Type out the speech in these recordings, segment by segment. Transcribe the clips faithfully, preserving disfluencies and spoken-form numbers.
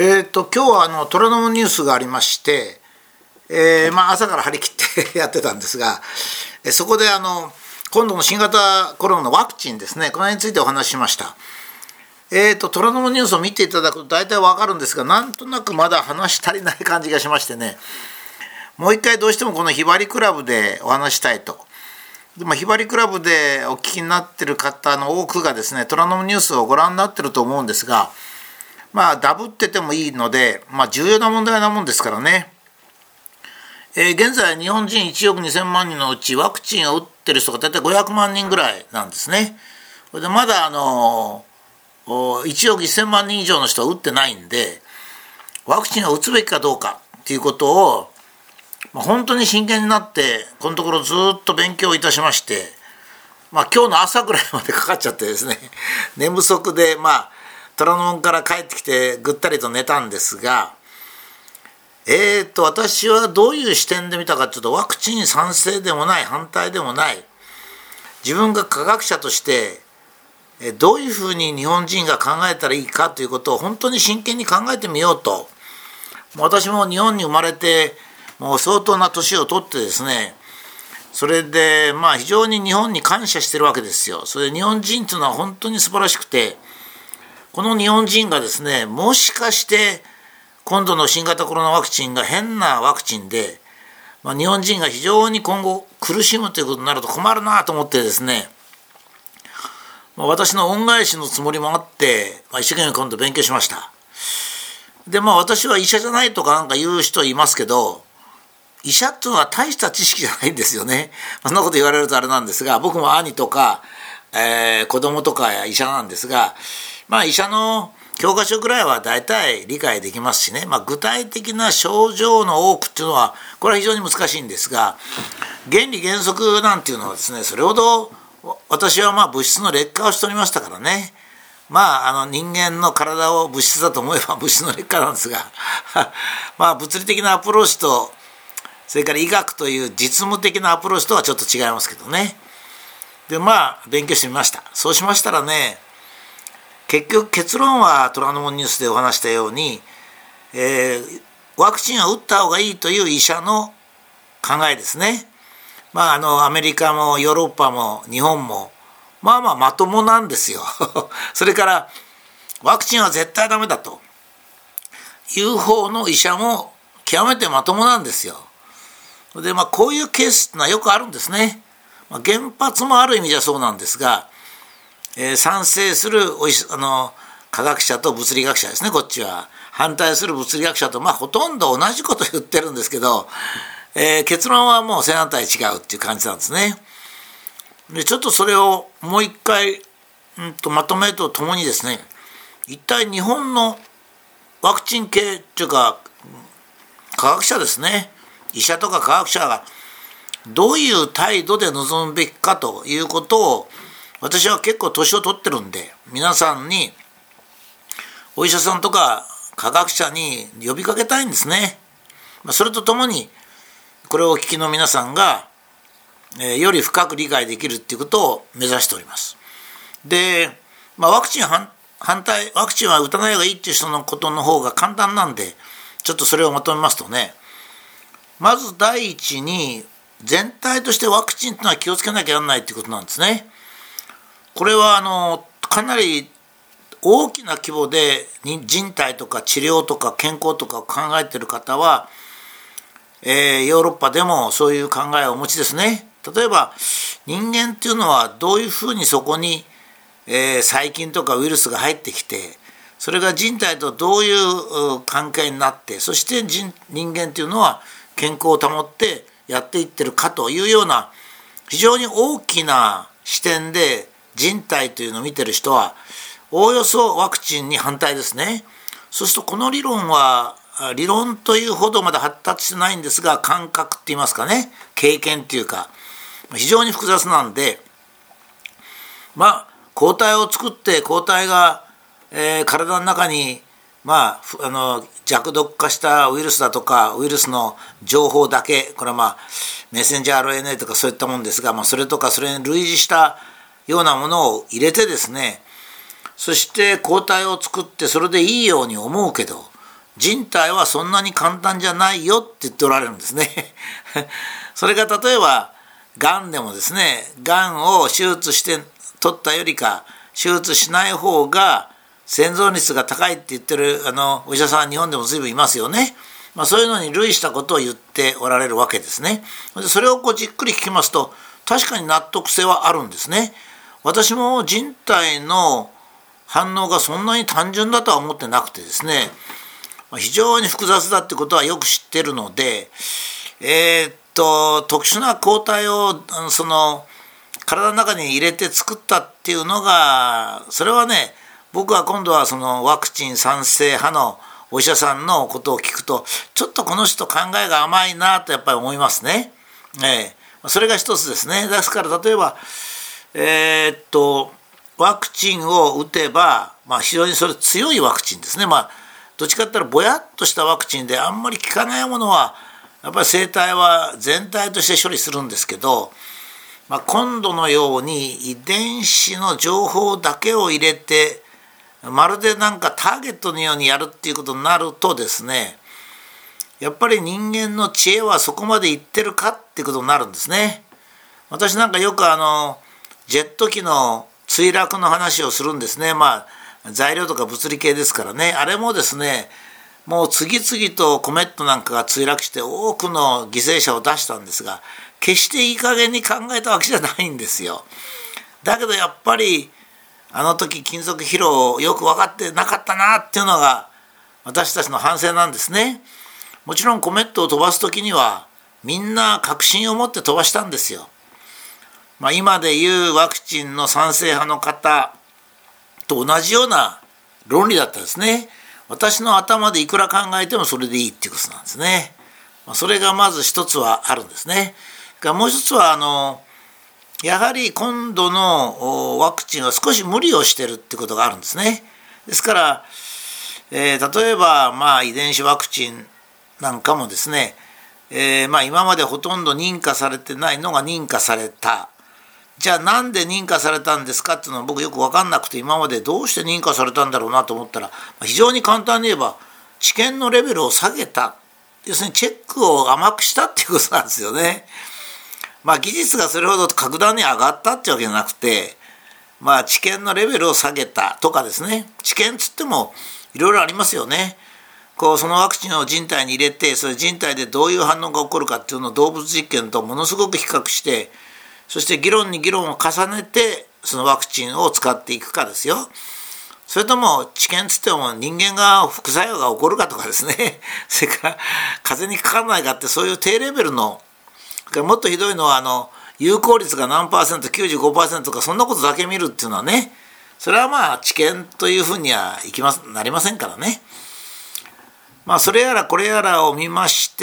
えーと、今日はあの虎ノ門ニュースがありまして、えーまあ、朝から張り切ってやってたんですが、えそこであの今度の新型コロナのワクチンですね、この辺についてお話ししました。えーと、虎ノ門ニュースを見ていただくと大体わかるんですが、なんとなくまだ話し足りない感じがしましてね、もう一回どうしてもこのひばりクラブでお話したいと。でまあ、ひばりクラブでお聞きになっている方の多くがですね、虎ノ門ニュースをご覧になっていると思うんですが、まあダブっててもいいので、まあ、重要な問題なもんですからね。えー、現在日本人いちおくにせんまんにんのうちワクチンを打ってる人が大体ごひゃくまんにんぐらいなんですね。それでまだあのいちおくせんまんにん以上の人は打ってないんで、ワクチンを打つべきかどうかっていうことを、まあ、本当に真剣になってこのところずっと勉強いたしまして、まあ、今日の朝ぐらいまでかかっちゃってですね、寝不足でまあ虎ノ門から帰ってきてぐったりと寝たんですが、えーと私はどういう視点で見たかというと、ワクチン賛成でもない反対でもない、自分が科学者としてどういうふうに日本人が考えたらいいかということを本当に真剣に考えてみようと。私も日本に生まれてもう相当な年を取ってですね、それでまあ非常に日本に感謝してるわけですよ。それで日本人というのは本当に素晴らしくて、この日本人がですね、もしかして今度の新型コロナワクチンが変なワクチンで、まあ、日本人が非常に今後苦しむということになると困るなと思ってですね、まあ、私の恩返しのつもりもあって、まあ、一生懸命今度勉強しました。でまあ私は医者じゃないとかなんか言う人いますけど、医者っていうのは大した知識じゃないんですよね。そんなこと言われるとあれなんですが、僕も兄とか、えー、子供とかや医者なんですが、まあ医者の教科書ぐらいは大体理解できますしね、まあ、具体的な症状の多くっていうのはこれは非常に難しいんですが、原理原則なんていうのはですね、それほど私はまあ物質の劣化をしておりましたからね、まああの人間の体を物質だと思えば物質の劣化なんですがまあ物理的なアプローチと、それから医学という実務的なアプローチとはちょっと違いますけどね。でまあ勉強してみました。そうしましたらね、結局結論は虎ノ門ニュースでお話したように、えー、ワクチンを打った方がいいという医者の考えですね。まああのアメリカもヨーロッパも日本もまあまあまともなんですよそれからワクチンは絶対ダメだという方の医者も極めてまともなんですよ。でまあこういうケースってのはよくあるんですね。まあ、原発もある意味じゃそうなんですが、えー、賛成するおいあの科学者と物理学者ですね、こっちは反対する物理学者とまあほとんど同じこと言ってるんですけど、えー、結論はもう正反対違うっていう感じなんですね。でちょっとそれをもう一回、うんとまとめとともにですね、一体日本のワクチン系っていうか科学者ですね、医者とか科学者がどういう態度で臨むべきかということを、私は結構年を取ってるんで皆さんに、お医者さんとか科学者に呼びかけたいんですね。それとともにこれをお聞きの皆さんが、えー、より深く理解できるっていうことを目指しております。で、まあ、ワクチン反対、ワクチンは打たない方がいいっていう人のことの方が簡単なんで、ちょっとそれをまとめますとね、まず第一に全体としてワクチンというのは気をつけなきゃならないということなんですね。これはあのかなり大きな規模で人体とか治療とか健康とかを考えている方は、えー、ヨーロッパでもそういう考えをお持ちですね。例えば人間っていうのはどういうふうにそこに、えー、細菌とかウイルスが入ってきて、それが人体とどういう関係になって、そして人, 人間っていうのは健康を保ってやっていってるかというような非常に大きな視点で人体というのを見てる人はおおよそワクチンに反対ですね。そうするとこの理論は理論というほどまだ発達してないんですが、感覚って言いますかね、経験っていうか非常に複雑なんで、まあ抗体を作って抗体が、えー、体の中にまあ、あの弱毒化したウイルスだとかウイルスの情報だけ、これはまあメッセンジャー アールエヌエー とかそういったものですが、まあ、それとかそれに類似したようなものを入れてですね、そして抗体を作ってそれでいいように思うけど、 人体はそんなに簡単じゃないよって言っておられるんですねそれが例えばがんでもですね、がんを手術して取ったよりか手術しない方が生存率が高いって言ってるあのお医者さんは日本でも随分いますよね。まあ、そういうのに類したことを言っておられるわけですね。でそれをこうじっくり聞きますと確かに納得性はあるんですね。私も人体の反応がそんなに単純だとは思ってなくてですね、非常に複雑だってことはよく知ってるので、えー、っと特殊な抗体をその体の中に入れて作ったっていうのが、それはね、僕は今度はそのワクチン賛成派のお医者さんのことを聞くとちょっとこの人考えが甘いなとやっぱり思いますね。えー、それが一つですね。ですから例えばえー、っとワクチンを打てば、まあ、非常にそれ強いワクチンですね。まあどっちかって言ったらぼやっとしたワクチンであんまり効かないものはやっぱり生体は全体として処理するんですけど、まあ、今度のように遺伝子の情報だけを入れてまるでなんかターゲットのようにやるっていうことになるとですね、やっぱり人間の知恵はそこまでいってるかっていうことになるんですね。私なんかよくあのジェット機の墜落の話をするんですね。まあ材料とか物理系ですからね。あれもですね、もう次々とコメットなんかが墜落して多くの犠牲者を出したんですが、決していい加減に考えたわけじゃないんですよ。だけどやっぱりあの時金属疲労よく分かってなかったなっていうのが私たちの反省なんですね。もちろんコメットを飛ばす時にはみんな確信を持って飛ばしたんですよ。まあ、今でいうワクチンの賛成派の方と同じような論理だったんですね。私の頭でいくら考えてもそれでいいっていうことなんですね。それがまず一つはあるんですね。もう一つはあのやはり今度のワクチンは少し無理をしてるってことがあるんですね。ですから、えー、例えばまあ遺伝子ワクチンなんかもですね、えー、まあ今までほとんど認可されてないのが認可された。じゃあなんで認可されたんですかっていうのは僕よく分かんなくて、今までどうして認可されたんだろうなと思ったら、非常に簡単に言えば治験のレベルを下げた、要するにチェックを甘くしたっていうことなんですよね。まあ技術がそれほど格段に上がったっていうわけじゃなくて、まあ治験のレベルを下げたとかですね。治験つってもいろいろありますよね。こうそのワクチンを人体に入れて、それ人体でどういう反応が起こるかっていうのを動物実験とものすごく比較して、そして議論に議論を重ねてそのワクチンを使っていくかですよ。それとも治験つっても人間が副作用が起こるかとかですね、それから風邪にかからないかって、そういう低レベルの、もっとひどいのはあの有効率が何パーセント きゅうじゅうごパーセント とかそんなことだけ見るっていうのはね、それはまあ治験というふうにはいきますなりませんからね。まあそれやらこれやらを見まして、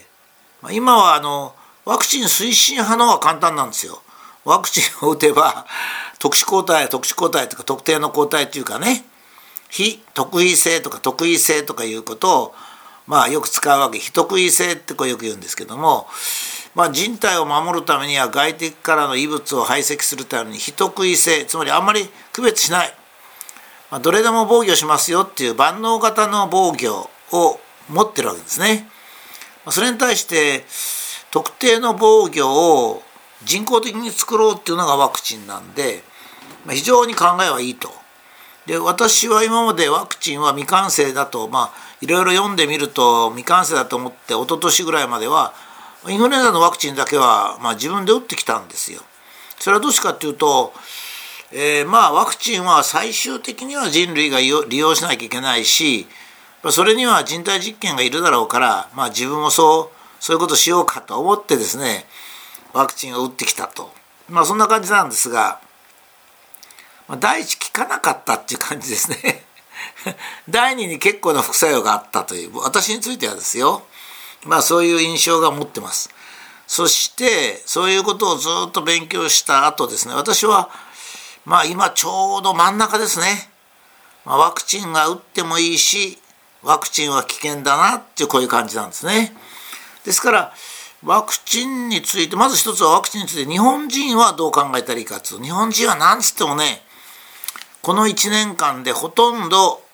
今はあのワクチン推進派の方が簡単なんですよ。ワクチンを打てば特殊抗体特殊抗体とか特定の抗体というかね、非特異性とか特異性とかいうことをまあよく使うわけ。非特異性ってこうよく言うんですけども、まあ、人体を守るためには外敵からの異物を排斥するために非特異性、つまりあんまり区別しない、まあ、どれでも防御しますよっていう万能型の防御を持ってるわけですね。それに対して特定の防御を人工的に作ろうっていうのがワクチンなんで、非常に考えはいいと。で、私は今までワクチンは未完成だと、まあいろいろ読んでみると未完成だと思って、一昨年ぐらいまではインフルエンザのワクチンだけはまあ自分で打ってきたんですよ。それはどうしてかっていうと、えー、まあワクチンは最終的には人類が利用しなきゃいけないし、それには人体実験がいるだろうから、まあ、自分もそうそういうことをしようかと思ってですね、ワクチンを打ってきたと、まあそんな感じなんですが、まあ、第一効かなかったっていう感じですね第二に結構な副作用があったという、私についてはですよ、まあそういう印象が持ってます。そしてそういうことをずっと勉強した後ですね、私はまあ今ちょうど真ん中ですね。まあ、ワクチンが打ってもいいしワクチンは危険だなっていうこういう感じなんですね。ですからワクチンについて、まず一つはワクチンについて日本人はどう考えたらいいかというと、日本人はなんつってもね、このいちねんかんでほとんど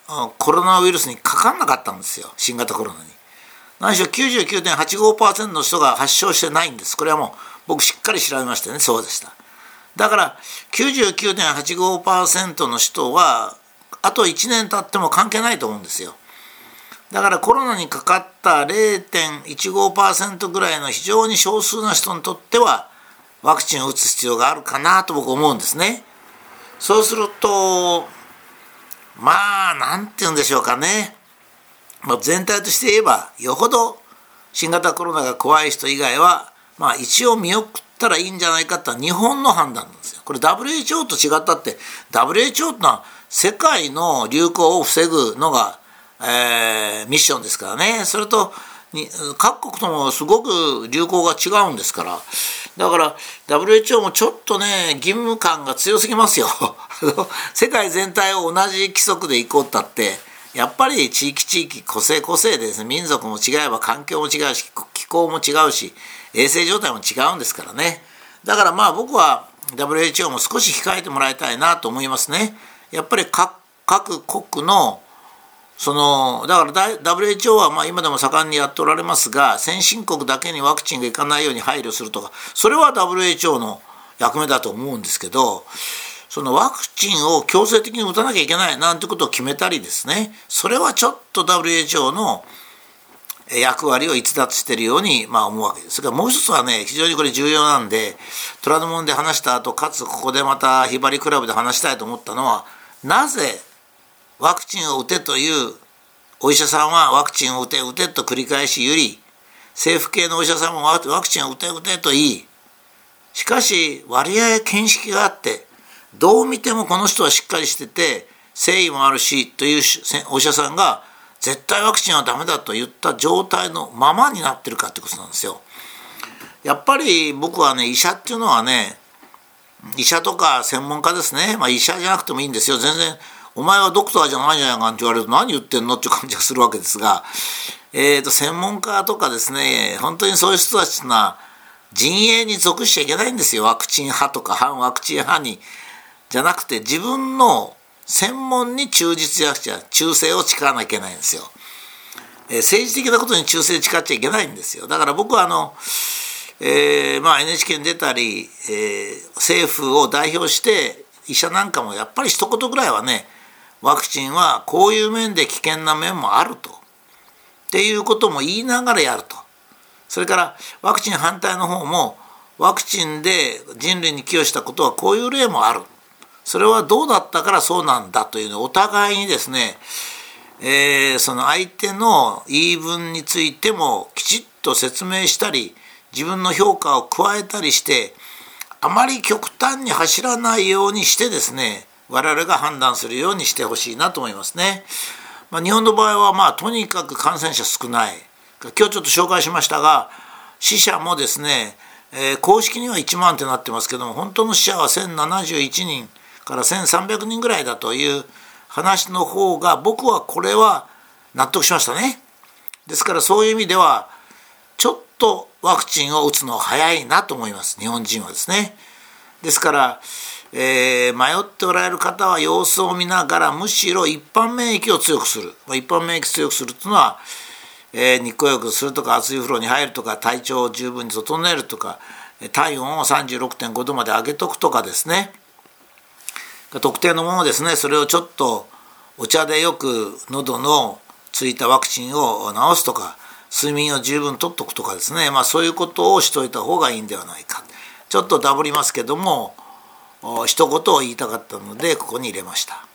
コロナウイルスにかかんなかったんですよ、新型コロナに。何しろ きゅうじゅうきゅうてんはちごパーセント の人が発症してないんです。これはもう僕しっかり調べましてね、そうでした。だから きゅうじゅうきゅうてんはちごパーセント の人はあといちねん経っても関係ないと思うんですよ。だからコロナにかかった れいてんいちごパーセント ぐらいの非常に少数な人にとってはワクチンを打つ必要があるかなと僕思うんですね。そうするとまあなんて言うんでしょうかね、まあ、全体として言えばよほど新型コロナが怖い人以外はまあ一応見送ったらいいんじゃないかって日本の判断なんですよ。これ ダブリューエイチオー と違ったって ダブリューエイチオー ってのは世界の流行を防ぐのが、えー、ミッションですからね。それとに各国ともすごく流行が違うんですから、だから ダブリューエイチオー もちょっとね義務感が強すぎますよ世界全体を同じ規則でいこうったってやっぱり地域地域個性個性でですね、民族も違えば環境も違うし気候も違うし衛生状態も違うんですからね。だからまあ僕は ダブリューエイチオー も少し控えてもらいたいなと思いますね。やっぱり 各, 各国のそのだから ダブリューエイチオー はまあ今でも盛んにやっておられますが、先進国だけにワクチンがいかないように配慮するとか、それは ダブリューエイチオー の役目だと思うんですけど、そのワクチンを強制的に打たなきゃいけないなんてことを決めたりですね、それはちょっと ダブリューエイチオー の役割を逸脱しているようにまあ思うわけです。それからもう一つはね、非常にこれ重要なんで、虎ノ門で話した後、かつここでまたひばりクラブで話したいと思ったのは、なぜワクチンを打てというお医者さんはワクチンを打て打てと繰り返し言い、政府系のお医者さんもワクチンを打て打てと言い、しかし割合見識があってどう見てもこの人はしっかりしてて誠意もあるしというお医者さんが絶対ワクチンはダメだと言った状態のままになってるかってことなんですよ。やっぱり僕はね、医者っていうのはね、医者とか専門家ですね、まあ医者じゃなくてもいいんですよ。全然お前はドクターじゃないんじゃないかって言われると何言ってんのっていう感じがするわけですが、えーと専門家とかですね、本当にそういう人たちというのは陣営に属しちゃいけないんですよ。ワクチン派とか反ワクチン派にじゃなくて、自分の専門に忠実やしちゃ忠誠を誓わなきゃいけないんですよ。えー、政治的なことに忠誠誓っちゃいけないんですよ。だから僕はあの、えーまあ、エヌエイチケー に出たり、えー、政府を代表して医者なんかもやっぱり一言ぐらいはね、ワクチンはこういう面で危険な面もあるとっていうことも言いながらやると。それからワクチン反対の方もワクチンで人類に寄与したことはこういう例もある、それはどうだったからそうなんだというのをお互いにですね、えー、その相手の言い分についてもきちっと説明したり自分の評価を加えたりして、あまり極端に走らないようにしてですね、我々が判断するようにしてほしいなと思いますね。まあ、日本の場合はまあとにかく感染者少ない。今日ちょっと紹介しましたが、死者もですね、えー、公式にはいちまんってなってますけども、本当の死者はせんななじゅういちにんからせんさんびゃくにんぐらいだという話の方が僕はこれは納得しましたね。ですからそういう意味ではちょっとワクチンを打つのは早いなと思います、日本人はですね。ですから、えー、迷っておられる方は様子を見ながら、むしろ一般免疫を強くする、まあ、一般免疫強くするというのは、えー、日光浴するとか熱い風呂に入るとか体調を十分に整えるとか体温を さんじゅうろくてんごどまで上げとくとかですね、特定のものですね、それをちょっとお茶でよく喉のついたワクチンを治すとか、睡眠を十分とっとくとかですね、まあ、そういうことをしといた方がいいんではないか。ちょっとダブりますけども一言を言いたかったのでここに入れました。